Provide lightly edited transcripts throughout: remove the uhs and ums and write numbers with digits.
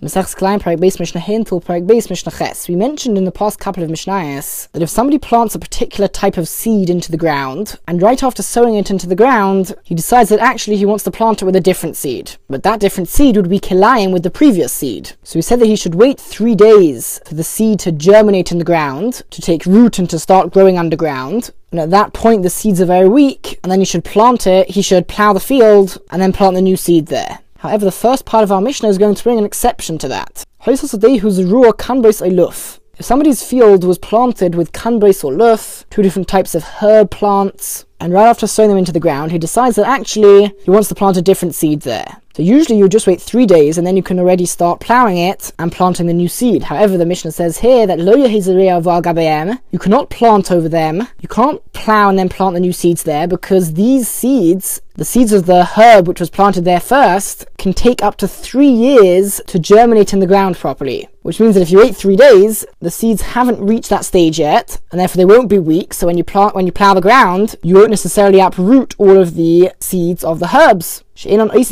Mesechus Kilayim Perek Beis Mishnah Hin till Perek Beis Mishnah Ches. We mentioned in the past couple of Mishnayos that if somebody plants a particular type of seed into the ground, and right after sowing it into the ground, he decides that actually he wants to plant it with a different seed, but that different seed would be Kilayim with the previous seed. So we said that he should wait 3 days for the seed to germinate in the ground, to take root and to start growing underground. And at that point the seeds are very weak, and then you should plant it, he should plough the field, and then plant the new seed there. However, the first part of our Mishnah is going to bring an exception to that. If somebody's field was planted with kanbos or luf, 2 different types of herb plants, and right after sowing them into the ground, he decides that actually he wants to plant a different seed there. So usually you just wait 3 days and then you can already start ploughing it and planting the new seed. However, the Mishnah says here that lo yehizarei val gabeim, you cannot plant over them, you can't plough and then plant the new seeds there, because these seeds, the seeds of the herb which was planted there first, can take up to 3 years to germinate in the ground properly. Which means that if you wait 3 days, the seeds haven't reached that stage yet, and therefore they won't be weak, so when you plough the ground, you won't necessarily uproot all of the seeds of the herbs. Because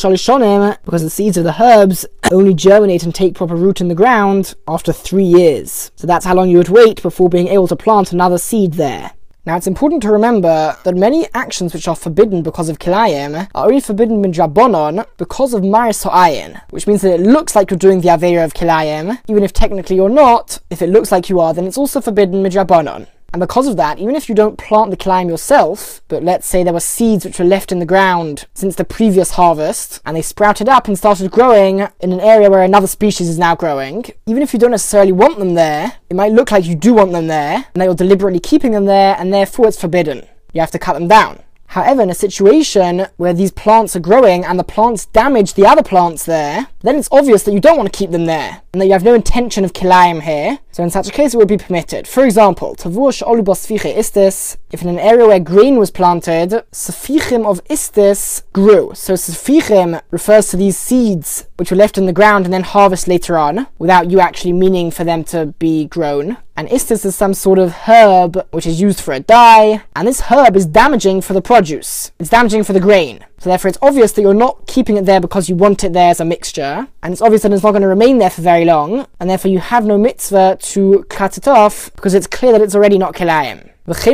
the seeds of the herbs only germinate and take proper root in the ground after 3 years. So that's how long you would wait before being able to plant another seed there. Now it's important to remember that many actions which are forbidden because of Kilayim are only forbidden midrabanan because of Maris Ha'ayin, which means that it looks like you're doing the Aveira of Kilayim, even if technically you're not. If it looks like you are, then it's also forbidden midrabanan. And because of that, even if you don't plant the Kilayim yourself, but let's say there were seeds which were left in the ground since the previous harvest, and they sprouted up and started growing in an area where another species is now growing, even if you don't necessarily want them there, it might look like you do want them there, and that you're deliberately keeping them there, and therefore it's forbidden. You have to cut them down. However, in a situation where these plants are growing and the plants damage the other plants there, then it's obvious that you don't want to keep them there, and that you have no intention of Kilayim here, so in such a case it would be permitted. For example, Tavur she'olu bo sfiche istis, if in an area where grain was planted, sfichim of istis grew. So sfichim refers to these seeds which were left in the ground and then harvested later on, without you actually meaning for them to be grown. And istis is some sort of herb which is used for a dye, and this herb is damaging for the produce. It's damaging for the grain. So therefore it's obvious that you're not keeping it there because you want it there as a mixture, and it's obvious that it's not going to remain there for very long, and therefore you have no mitzvah to cut it off because it's clear that it's already not Kilayim.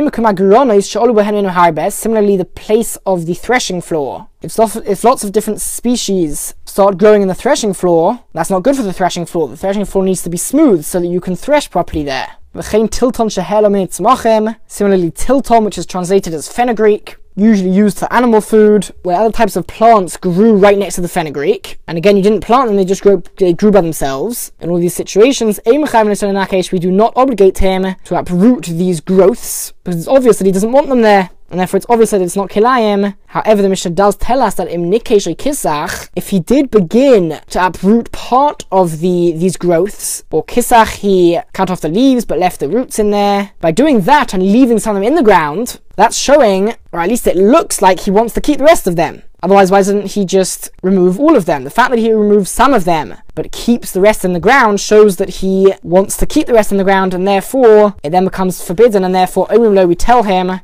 Similarly, the place of the threshing floor. If lots of different species start growing in the threshing floor, that's not good for the threshing floor. The threshing floor needs to be smooth so that you can thresh properly there. Similarly, tilton, which is translated as fenugreek, usually used for animal food, where other types of plants grew right next to the fenugreek. And again, you didn't plant them, they grew by themselves. In all these situations, we do not obligate him to uproot these growths, because it's obvious that he doesn't want them there, and therefore it's obvious that it's not Kilayim. However, the Mishnah does tell us that if he did begin to uproot part of these growths, or kisach, he cut off the leaves but left the roots in there, by doing that and leaving some of them in the ground, that's showing, or at least it looks like, he wants to keep the rest of them. Otherwise, why doesn't he just remove all of them? The fact that he removes some of them, but keeps the rest in the ground, shows that he wants to keep the rest in the ground, and therefore, it then becomes forbidden, and therefore, we tell him,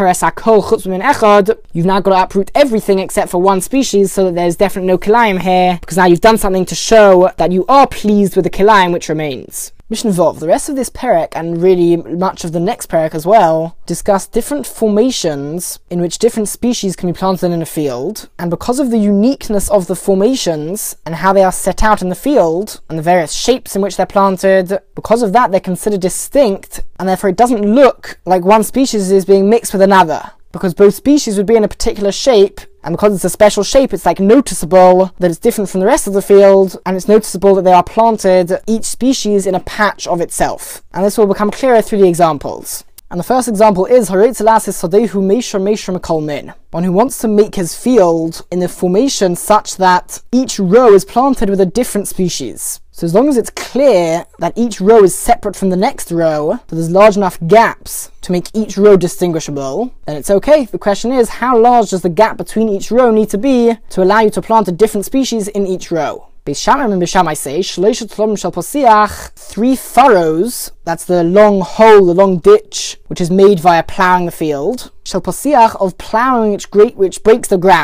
you've now got to uproot everything except for one species, so that there's definitely no Kilayim here, because now you've done something to show that you are pleased with the Kilayim which remains. Mishnah Vov, the rest of this perek, and really much of the next perek as well, discuss different formations in which different species can be planted in a field, and because of the uniqueness of the formations and how they are set out in the field, and the various shapes in which they're planted, because of that they're considered distinct, and therefore it doesn't look like one species is being mixed with another, because both species would be in a particular shape, and because it's a special shape, it's like noticeable that it's different from the rest of the field, and it's noticeable that they are planted, each species in a patch of itself. And this will become clearer through the examples. And the first example is one who wants to make his field in a formation such that each row is planted with a different species. So as long as it's clear that each row is separate from the next row, so there's large enough gaps to make each row distinguishable, then it's okay. The question is, how large does the gap between each row need to be to allow you to plant a different species in each row? Beis Shammai and Beis Shammai say, 3 furrows, that's the long hole, the long ditch, which is made via ploughing the field, of ploughing which breaks the ground.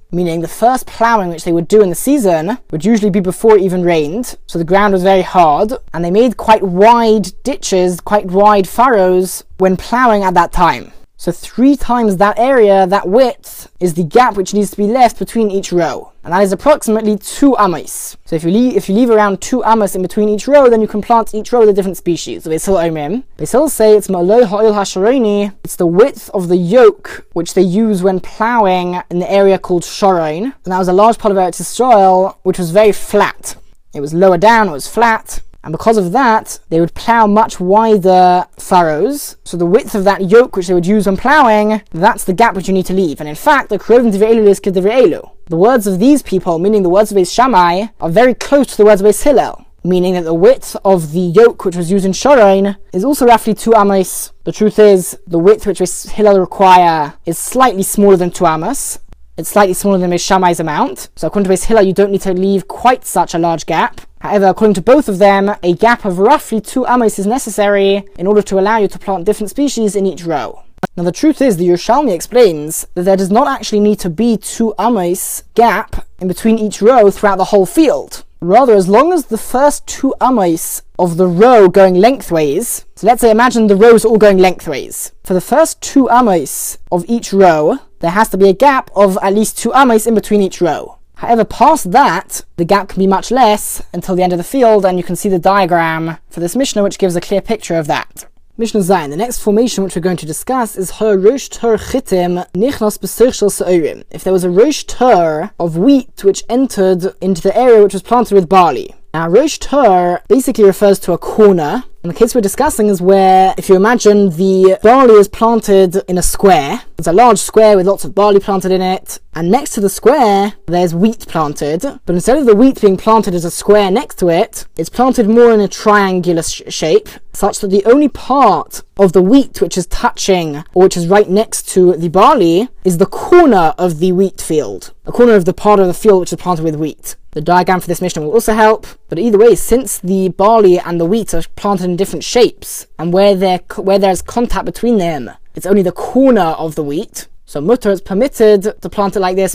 meaning the first ploughing which they would do in the season would usually be before it even rained, so the ground was very hard, and they made quite wide ditches, quite wide furrows when ploughing at that time. So 3 times that area, that width, is the gap which needs to be left between each row. And that is approximately 2 amos. So if you leave around 2 amos in between each row, then you can plant each row with a different species. So they still say it's ma'aloi ha'il hasharoni. It's the width of the yoke which they use when ploughing in the area called Sharon. And that was a large part of Eretz Yisrael which was very flat. It was lower down, it was flat. And because of that, they would plough much wider furrows. So the width of that yoke which they would use when ploughing, that's the gap which you need to leave. And in fact, the Krovim Divrei Elu is Divrei Elu. The words of these people, meaning the words of Beis Shammai, are very close to the words of Beis Hillel, meaning that the width of the yoke which was used in Sharon is also roughly 2 amos. The truth is, the width which Beis Hillel require is slightly smaller than 2 amos. It's slightly smaller than Beis Shammai's amount. So according to Beis Hillel, you don't need to leave quite such a large gap. However, according to both of them, a gap of roughly 2 amos is necessary in order to allow you to plant different species in each row. Now the truth is, the Yerushalmi explains that there does not actually need to be 2 amos gap in between each row throughout the whole field. Rather, as long as the first 2 amos of the row going lengthways, so let's say imagine the rows are all going lengthways. For the first 2 amos of each row, there has to be a gap of at least 2 amos in between each row. However, past that, the gap can be much less until the end of the field, and you can see the diagram for this Mishnah which gives a clear picture of that. Mishnah Zayin, the next formation which we're going to discuss is Rosh Tur Chitim Nichnas B'Seichel Se'orim. If there was a Rosh Tur of wheat which entered into the area which was planted with barley. Now, Rosh Tur basically refers to a corner, and the case we're discussing is where, if you imagine the barley is planted in a square, it's a large square with lots of barley planted in it, and next to the square, there's wheat planted, but instead of the wheat being planted as a square next to it, it's planted more in a triangular shape, such that the only part of the wheat which is touching, or which is right next to the barley, is the corner of the wheat field, a corner of the part of the field which is planted with wheat. The diagram for this Mishnah will also help, but either way, since the barley and the wheat are planted in different shapes, and where there's contact between them, it's only the corner of the wheat. So mutter is permitted to plant it like this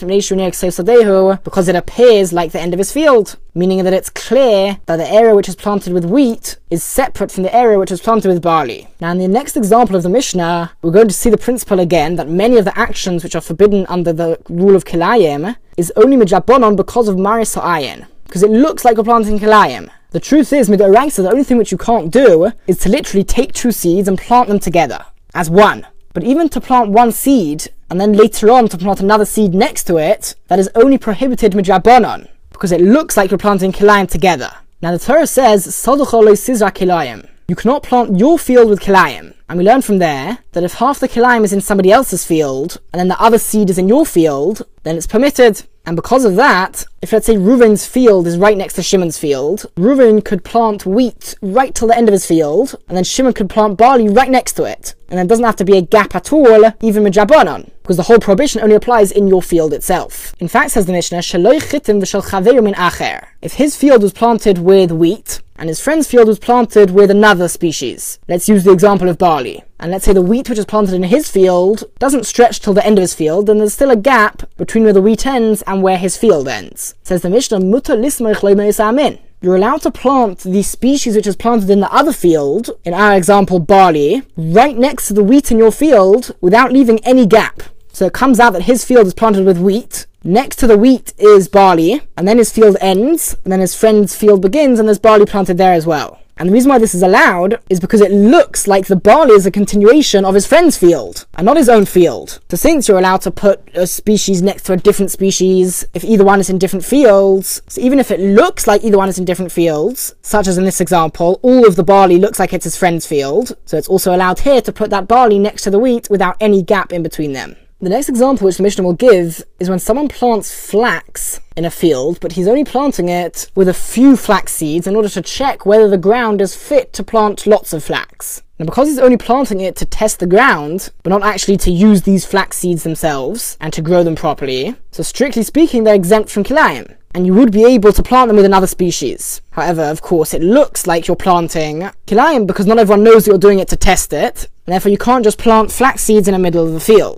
because it appears like the end of his field, meaning that it's clear that the area which is planted with wheat is separate from the area which is planted with barley. Now in the next example of the Mishnah, we're going to see the principle again that many of the actions which are forbidden under the rule of Kilayim is only midrabanan because of Maris Ha'ayin, because it looks like we're planting Kilayim. The truth is, midoraisa, the only thing which you can't do is to literally take 2 seeds and plant them together as one. But even to plant 1 seed, and then later on to plant another seed next to it, that is only prohibited midrabanan, because it looks like you're planting kilayim together. Now the Torah says, Saducha lo sizra kilayim. You cannot plant your field with kilayim. And we learn from there that if half the kilayim is in somebody else's field, and then the other seed is in your field, then it's permitted. And because of that, if let's say Reuven's field is right next to Shimon's field, Reuven could plant wheat right till the end of his field, and then Shimon could plant barley right next to it. And there doesn't have to be a gap at all, even with Jabanan, because the whole prohibition only applies in your field itself. In fact, says the Mishnah, Shaloi chitim v'shel chaveru min acher. If his field was planted with wheat, and his friend's field was planted with another species, let's use the example of barley, and let's say the wheat which is planted in his field doesn't stretch till the end of his field, then there's still a gap between where the wheat ends and where his field ends. Says the Mishnah, Mutar lismerich lo me'esamin. You're allowed to plant the species which is planted in the other field, in our example barley, right next to the wheat in your field without leaving any gap. So it comes out that his field is planted with wheat, next to the wheat is barley, and then his field ends, and then his friend's field begins, and there's barley planted there as well. And the reason why this is allowed is because it looks like the barley is a continuation of his friend's field, and not his own field. So since you're allowed to put a species next to a different species, if either one is in different fields, so even if it looks like either one is in different fields, such as in this example, all of the barley looks like it's his friend's field, so it's also allowed here to put that barley next to the wheat without any gap in between them. The next example which the Mishnah will give is when someone plants flax in a field, but he's only planting it with a few flax seeds in order to check whether the ground is fit to plant lots of flax. Now because he's only planting it to test the ground, but not actually to use these flax seeds themselves and to grow them properly, so strictly speaking they're exempt from kilayim, and you would be able to plant them with another species. However, of course, it looks like you're planting kilayim because not everyone knows that you're doing it to test it, and therefore you can't just plant flax seeds in the middle of the field.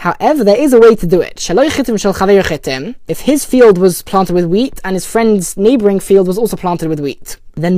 However, there is a way to do it. If his field was planted with wheat and his friend's neighboring field was also planted with wheat, then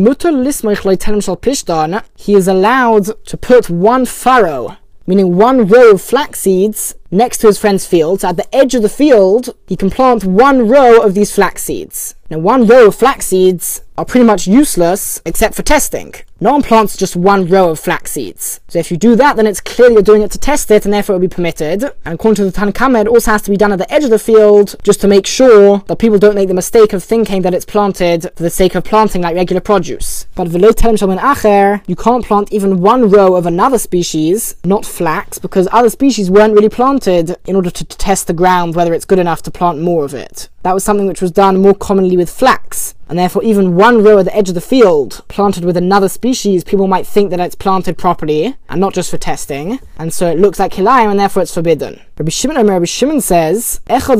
he is allowed to put one furrow, meaning one row of flax seeds, next to his friend's field. So at the edge of the field, he can plant one row of these flax seeds. Now, one row of flax seeds are pretty much useless except for testing. No one plants just one row of flax seeds. So if you do that, then it's clearly you're doing it to test it, and therefore it will be permitted. And according to the Tanna Kamma, it also has to be done at the edge of the field, just to make sure that people don't make the mistake of thinking that it's planted for the sake of planting like regular produce. But v'lo telem shel min acher, you can't plant even one row of another species, not flax, because other species weren't really planted in order to test the ground whether it's good enough to plant more of it. That was something which was done more commonly with flax, and therefore even one row at the edge of the field planted with another species, people might think that it's planted properly and not just for testing, and so it looks like kilayim, and therefore it's forbidden. Rabbi Shimon says,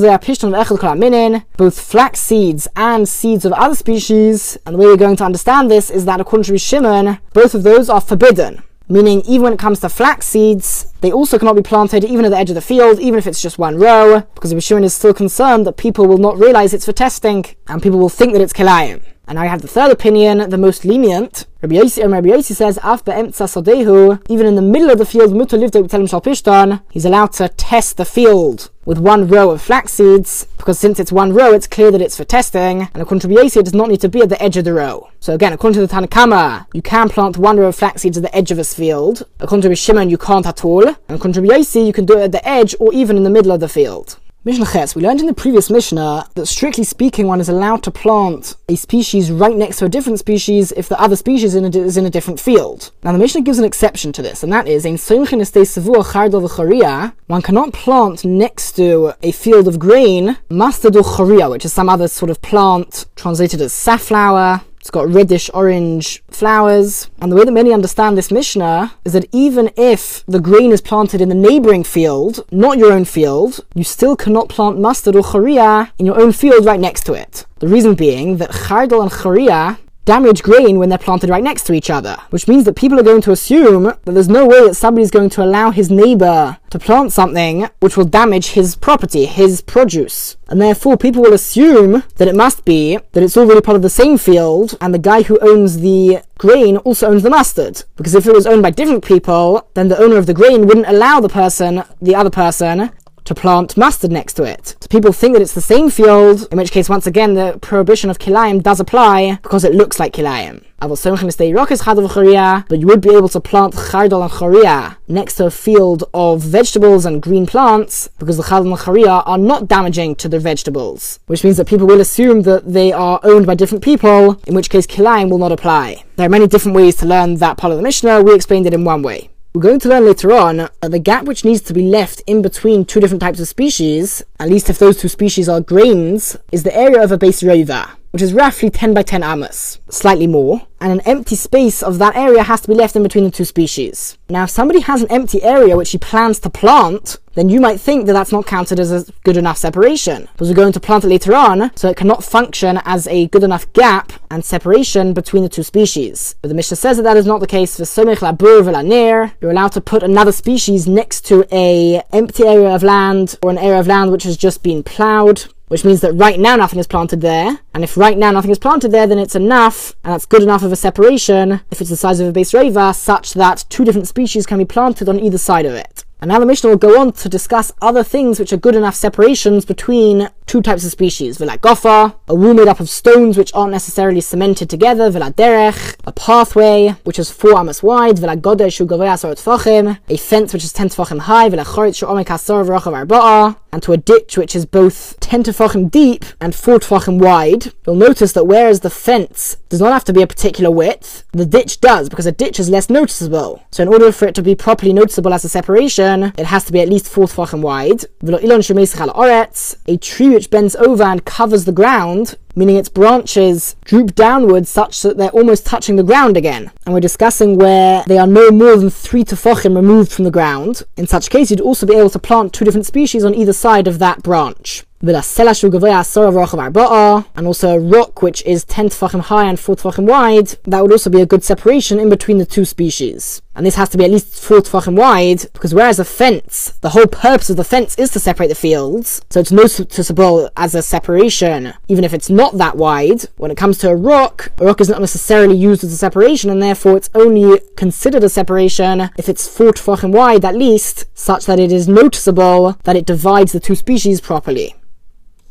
both flax seeds and seeds of other species, and the way we're going to understand this is that according to Rabbi Shimon, both of those are forbidden. Meaning, even when it comes to flax seeds, they also cannot be planted even at the edge of the field, even if it's just one row, because Rabbi Shimon is still concerned that people will not realize it's for testing, and people will think that it's kilayim. And now I have the third opinion, the most lenient. Rabbi Yossi says, Af be'emtza sodehu, even in the middle of the field, mutar livdek b'telem shel pishtan, he's allowed to test the field with one row of flax seeds, because since it's one row, it's clear that it's for testing, and according to Rabbi Yossi, it does not need to be at the edge of the row. So again, according to the Tanna Kamma, you can plant one row of flax seeds at the edge of a field. According to Rabbi Shimon, you can't at all. And according to Rabbi Yossi, you can do it at the edge or even in the middle of the field. Mishnah Ches, we learned in the previous Mishnah that strictly speaking, one is allowed to plant a species right next to a different species if the other species is in a different field. Now the Mishnah gives an exception to this, and that is, one cannot plant next to a field of grain, mustard or choria, which is some other sort of plant translated as safflower. It's got reddish orange flowers. And the way that many understand this Mishnah is that even if the grain is planted in the neighboring field, not your own field, you still cannot plant mustard or choria in your own field right next to it. The reason being that chardal and choria damage grain when they're planted right next to each other, which means that people are going to assume that there's no way that somebody's going to allow his neighbor to plant something which will damage his property, his produce. And therefore people will assume that it must be that it's all really part of the same field, and the guy who owns the grain also owns the mustard. Because if it was owned by different people, then the owner of the grain wouldn't allow the other person to plant mustard next to it. So people think that it's the same field, in which case, once again, the prohibition of kilayim does apply because it looks like kilayim. But you would be able to plant chardal and choria next to a field of vegetables and green plants, because the chardal and choria are not damaging to the vegetables, which means that people will assume that they are owned by different people, in which case kilayim will not apply. There are many different ways to learn that part of the Mishnah. We explained it in one way. We're going to learn later on that the gap which needs to be left in between two different types of species, at least if those two species are grains, is the area of a base rova, which is roughly 10 by 10 amos, slightly more, and an empty space of that area has to be left in between the two species. Now, if somebody has an empty area which he plans to plant, then you might think that that's not counted as a good enough separation, because we're going to plant it later on, so it cannot function as a good enough gap and separation between the two species. But the Mishnah says that that is not the case. You're allowed to put another species next to a empty area of land, or an area of land which has just been ploughed, which means that right now nothing is planted there, and if right now nothing is planted there, then it's enough, and that's good enough of a separation, if it's the size of a base rova, such that two different species can be planted on either side of it. And now the Mishnah will go on to discuss other things which are good enough separations between two types of species. V'la gofa, a wall made up of stones which aren't necessarily cemented together. V'la derech, a pathway which is 4 amos wide. V'la godeh shu govei 10 tefachim, a fence which is 10 tefachim high. V'la choritz shu omek 10 v'rochav 4, and to a ditch which is both 10 tefachim deep and 4 tefachim wide. You'll notice that whereas the fence does not have to be a particular width, the ditch does, because a ditch is less noticeable. So in order for it to be properly noticeable as a separation, it has to be at least 4 tefachim wide. A tree which bends over and covers the ground, meaning its branches droop downwards such that they're almost touching the ground again. And we're discussing where they are no more than 3 tefachim removed from the ground. In such case, you'd also be able to plant two different species on either side of that branch. And also a rock which is 10 tefachim high and 4 tefachim wide, that would also be a good separation in between the two species. And this has to be at least 4 tefachim wide, because whereas a fence, the whole purpose of the fence is to separate the fields, so it's noticeable as a separation, even if it's not that wide. When it comes to a rock is not necessarily used as a separation, and therefore it's only considered a separation if it's 4 tefachim wide at least, such that it is noticeable that it divides the two species properly.